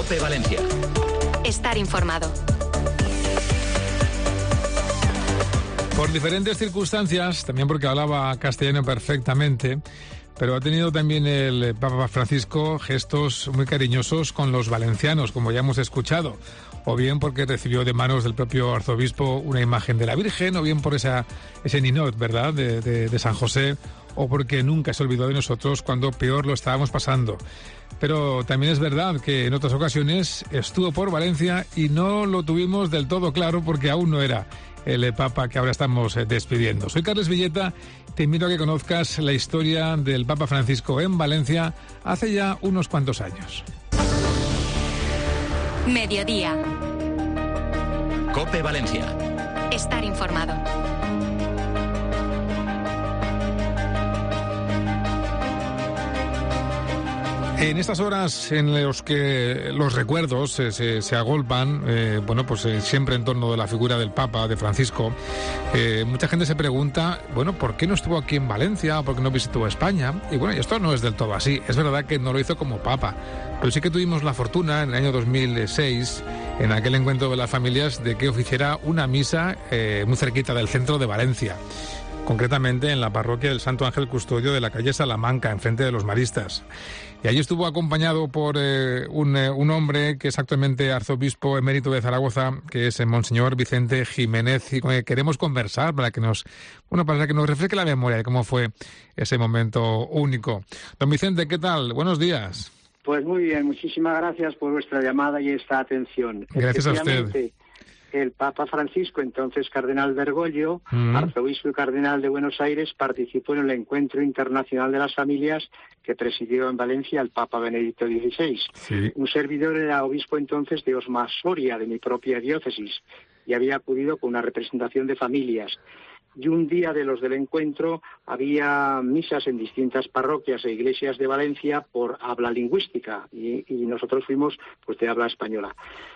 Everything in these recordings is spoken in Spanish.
COPE Valencia. Estar informado. Por diferentes circunstancias, también porque hablaba castellano perfectamente, pero ha tenido también el Papa Francisco gestos muy cariñosos con los valencianos, como ya hemos escuchado, o bien porque recibió de manos del propio arzobispo una imagen de la Virgen, o bien por ese ninot, ¿verdad?, de San José, o porque nunca se olvidó de nosotros cuando peor lo estábamos pasando. Pero también es verdad que en otras ocasiones estuvo por Valencia y no lo tuvimos del todo claro porque aún no era el Papa que ahora estamos despidiendo. Soy Carles Villeta, te invito a que conozcas la historia del Papa Francisco en Valencia hace ya unos cuantos años. Mediodía. COPE Valencia. Estar informado. En estas horas en las que los recuerdos se agolpan, siempre en torno de la figura del Papa, de Francisco, mucha gente se pregunta, ¿por qué no estuvo aquí en Valencia? ¿Por qué no visitó España? Y esto no es del todo así. Es verdad que no lo hizo como Papa, pero sí que tuvimos la fortuna en el año 2006, en aquel encuentro de las familias, de que oficiara una misa muy cerquita del centro de Valencia, concretamente en la parroquia del Santo Ángel Custodio de la calle Salamanca, enfrente de los Maristas. Y allí estuvo acompañado por un hombre que es actualmente arzobispo emérito de Zaragoza, que es el Monseñor Vicente Jiménez, y con el que queremos conversar para que nos refresque la memoria de cómo fue ese momento único. Don Vicente, ¿qué tal? Buenos días. Pues muy bien, muchísimas gracias por vuestra llamada y esta atención. Gracias a usted. El Papa Francisco, entonces cardenal Bergoglio, arzobispo y cardenal de Buenos Aires, participó en el Encuentro Internacional de las Familias que presidió en Valencia el Papa Benedicto XVI. Sí. Un servidor era obispo entonces de Osma Soria, de mi propia diócesis, y había acudido con una representación de familias. Y un día de los del encuentro había misas en distintas parroquias e iglesias de Valencia por habla lingüística y nosotros fuimos de habla española.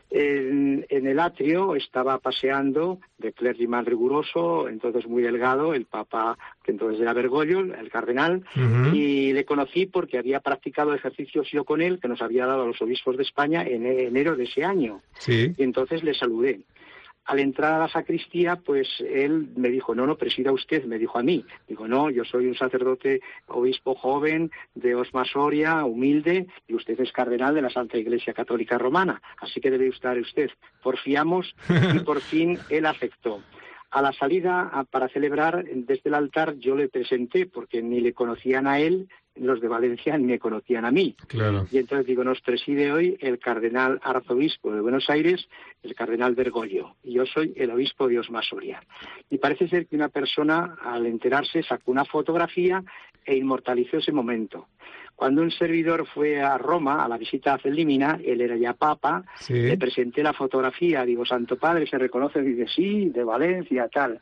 En el atrio estaba paseando de clergyman riguroso, entonces muy delgado, el Papa, que entonces era Bergoglio, el cardenal, y le conocí porque había practicado ejercicios yo con él, que nos había dado a los obispos de España en enero de ese año. Sí. Y entonces le saludé. Al entrar a la sacristía, él me dijo, no, presida usted, me dijo a mí. Digo, no, yo soy un sacerdote obispo joven de Osma Soria, humilde, y usted es cardenal de la Santa Iglesia Católica Romana, así que debe estar usted. Porfiamos y por fin él aceptó. A la salida para celebrar desde el altar yo le presenté, porque ni le conocían a él, los de Valencia, ni me conocían a mí. Claro. Y entonces digo, nos preside hoy el cardenal arzobispo de Buenos Aires, el cardenal Bergoglio, y yo soy el obispo de Osma Soria. Y parece ser que una persona, al enterarse, sacó una fotografía e inmortalizó ese momento. Cuando un servidor fue a Roma, a la visita a Celímina, él era ya papa, sí. Le presenté la fotografía, digo, Santo Padre, ¿se reconoce? Dice, sí, de Valencia, tal.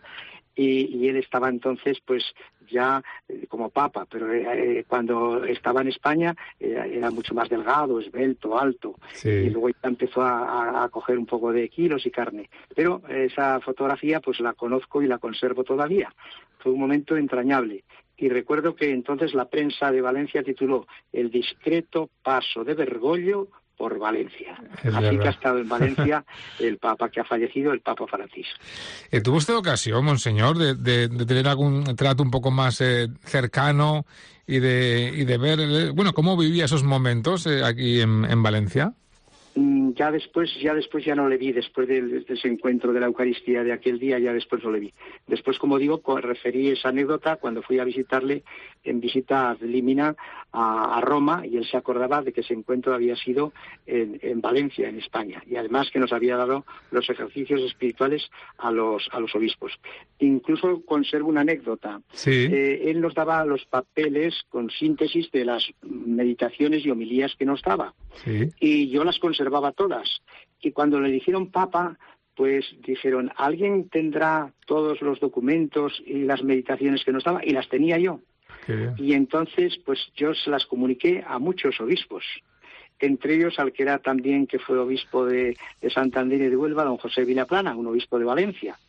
Y él estaba entonces, ya como papa, pero cuando estaba en España era mucho más delgado, esbelto, alto, sí. Y luego ya empezó a coger un poco de kilos y carne. Pero esa fotografía la conozco y la conservo todavía. Fue un momento entrañable. Y recuerdo que entonces la prensa de Valencia tituló El discreto paso de Bergoglio por Valencia. Así que ha estado en Valencia el Papa que ha fallecido, el Papa Francisco. ¿Tuvo usted ocasión, monseñor, de tener algún trato un poco más cercano y de ver, cómo vivía esos momentos aquí en Valencia? Ya después ya no le vi, después de ese encuentro de la Eucaristía de aquel día, ya después no le vi. Después, como digo, referí esa anécdota cuando fui a visitarle en visita a Límina, a Roma, y él se acordaba de que ese encuentro había sido en Valencia, en España, y además que nos había dado los ejercicios espirituales a los obispos. Incluso conservo una anécdota. Sí. Él nos daba los papeles con síntesis de las meditaciones y homilías que nos daba. Sí. Y yo las conservaba todas. Y cuando le dijeron papa, dijeron, ¿alguien tendrá todos los documentos y las meditaciones que nos daba? Y las tenía yo. Y entonces, yo se las comuniqué a muchos obispos. Entre ellos al que era también, que fue obispo de Santander y de Huelva, don José Vilaplana, un obispo de Valencia.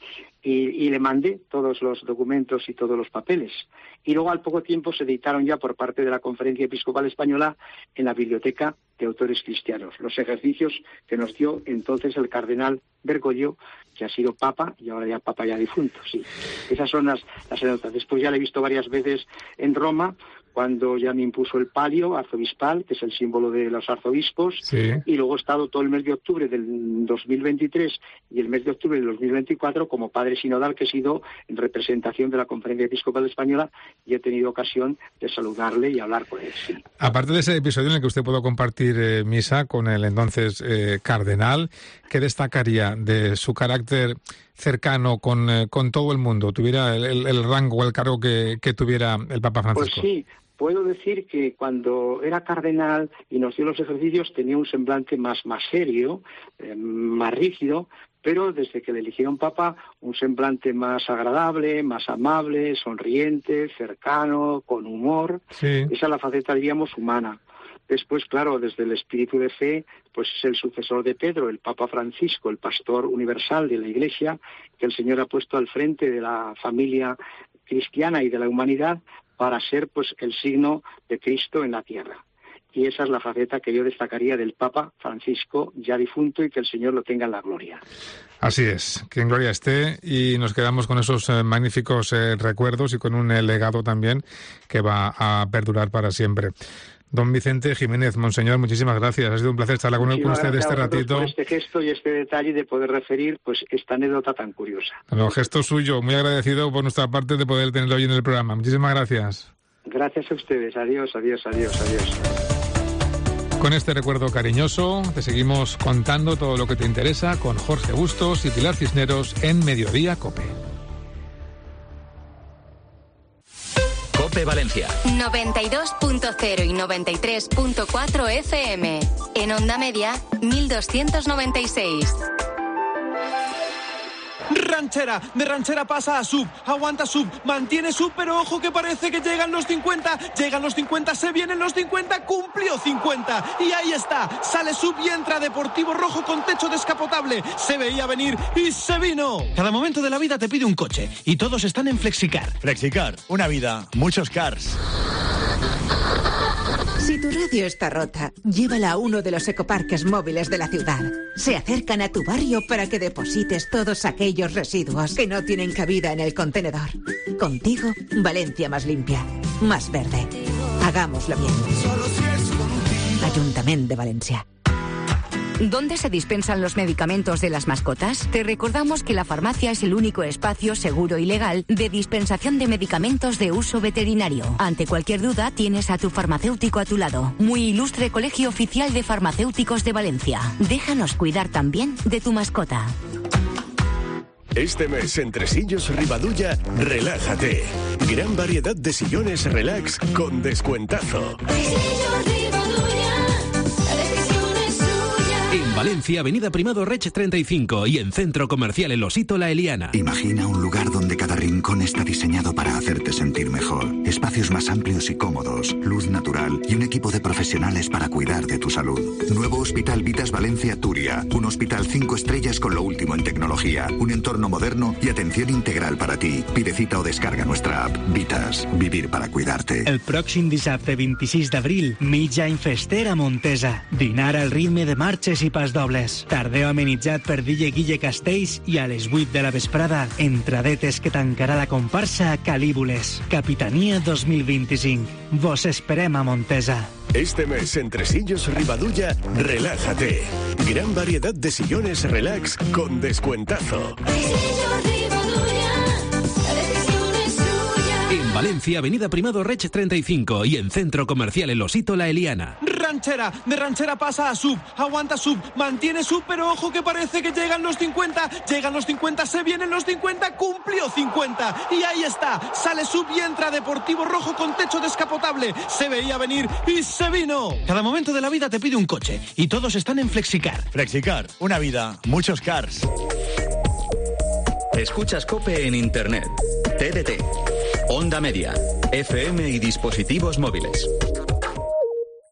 y le mandé todos los documentos y todos los papeles. Y luego al poco tiempo se editaron ya por parte de la Conferencia Episcopal Española en la Biblioteca de Autores Cristianos los ejercicios que nos dio entonces el cardenal Bergoglio, que ha sido papa y ahora ya papa ya difunto. Sí, esas son las anécdotas. Después ya le he visto varias veces en Roma, cuando ya me impuso el palio arzobispal, que es el símbolo de los arzobispos, sí. Y luego he estado todo el mes de octubre del 2023 y el mes de octubre del 2024 como padre sinodal, que he sido en representación de la Conferencia Episcopal Española, y he tenido ocasión de saludarle y hablar con él. Sí. Aparte de ese episodio en el que usted pudo compartir misa con el entonces cardenal, ¿qué destacaría de su carácter cercano con todo el mundo? ¿Tuviera el rango o el cargo que tuviera el Papa Francisco? Pues sí. Puedo decir que cuando era cardenal y nos dio los ejercicios tenía un semblante más serio, más rígido, pero desde que le eligieron papa, un semblante más agradable, más amable, sonriente, cercano, con humor. Sí. Esa es la faceta, diríamos, humana. Después, claro, desde el espíritu de fe, pues es el sucesor de Pedro, el Papa Francisco, el pastor universal de la Iglesia, que el Señor ha puesto al frente de la familia cristiana y de la humanidad, para ser pues el signo de Cristo en la tierra. Y esa es la faceta que yo destacaría del Papa Francisco, ya difunto, y que el Señor lo tenga en la gloria. Así es, que en gloria esté, y nos quedamos con esos magníficos recuerdos y con un legado también que va a perdurar para siempre. Don Vicente Jiménez, Monseñor, muchísimas gracias. Ha sido un placer estar con usted este ratito. Por este gesto y este detalle de poder referir pues esta anécdota tan curiosa. No, gesto suyo, muy agradecido por nuestra parte de poder tenerlo hoy en el programa. Muchísimas gracias. Gracias a ustedes. Adiós, adiós, adiós, adiós. Con este recuerdo cariñoso te seguimos contando todo lo que te interesa con Jorge Bustos y Pilar Cisneros en Mediodía COPE. COPE Valencia 92.0 y 93.4 FM. En onda media 1296. Ranchera, de ranchera pasa a sub, aguanta sub, mantiene sub, pero ojo que parece que llegan los 50, se vienen los 50, cumplió 50, y ahí está, sale sub y entra Deportivo Rojo con techo descapotable, se veía venir y se vino. Cada momento de la vida te pide un coche, y todos están en Flexicar. Flexicar, una vida, muchos cars. Si tu radio está rota, llévala a uno de los ecoparques móviles de la ciudad. Se acercan a tu barrio para que deposites todos aquellos residuos que no tienen cabida en el contenedor. Contigo, Valencia más limpia, más verde. Hagámoslo bien. Ayuntamiento de Valencia. ¿Dónde se dispensan los medicamentos de las mascotas? Te recordamos que la farmacia es el único espacio seguro y legal de dispensación de medicamentos de uso veterinario. Ante cualquier duda, tienes a tu farmacéutico a tu lado. Muy ilustre Colegio Oficial de Farmacéuticos de Valencia. Déjanos cuidar también de tu mascota. Este mes en Tresillos Ribadulla, relájate. Gran variedad de sillones relax con descuentazo. En Valencia, Avenida Primado Reig 35 y en Centro Comercial El Osito La Eliana. Imagina un lugar donde cada rincón está diseñado para hacerte sentir mejor. Espacios más amplios y cómodos, luz natural y un equipo de profesionales para cuidar de tu salud. Nuevo Hospital Vitas Valencia Turia. Un hospital 5 estrellas con lo último en tecnología, un entorno moderno y atención integral para ti. Pide cita o descarga nuestra app. Vitas, vivir para cuidarte. El pròxim dissabte 26 d'abril, mitja any fester a Montesa. Dinar al ritme de marxes i pas dobles. Tardeu amenitzat per DJ Guille Castells i a les 8 de la vesprada, entradetes que tancarà la comparsa Calíbules. Capitania 2025. Vos esperem a Montesa. Este mes en Tresillos Ribadulla, relájate. Gran variedad de sillones relax con descuentazo. En Valencia, Avenida Primado Reig 35 y en Centro Comercial El Osito La Eliana. Ranchera, de ranchera pasa a sub, aguanta sub, mantiene sub, pero ojo que parece que llegan los 50, se vienen los 50, cumplió 50, y ahí está, sale sub y entra Deportivo Rojo con techo descapotable, se veía venir y se vino. Cada momento de la vida te pide un coche, y todos están en Flexicar. Flexicar, una vida, muchos cars. Escuchas COPE en Internet, TDT, Onda Media, FM y dispositivos móviles.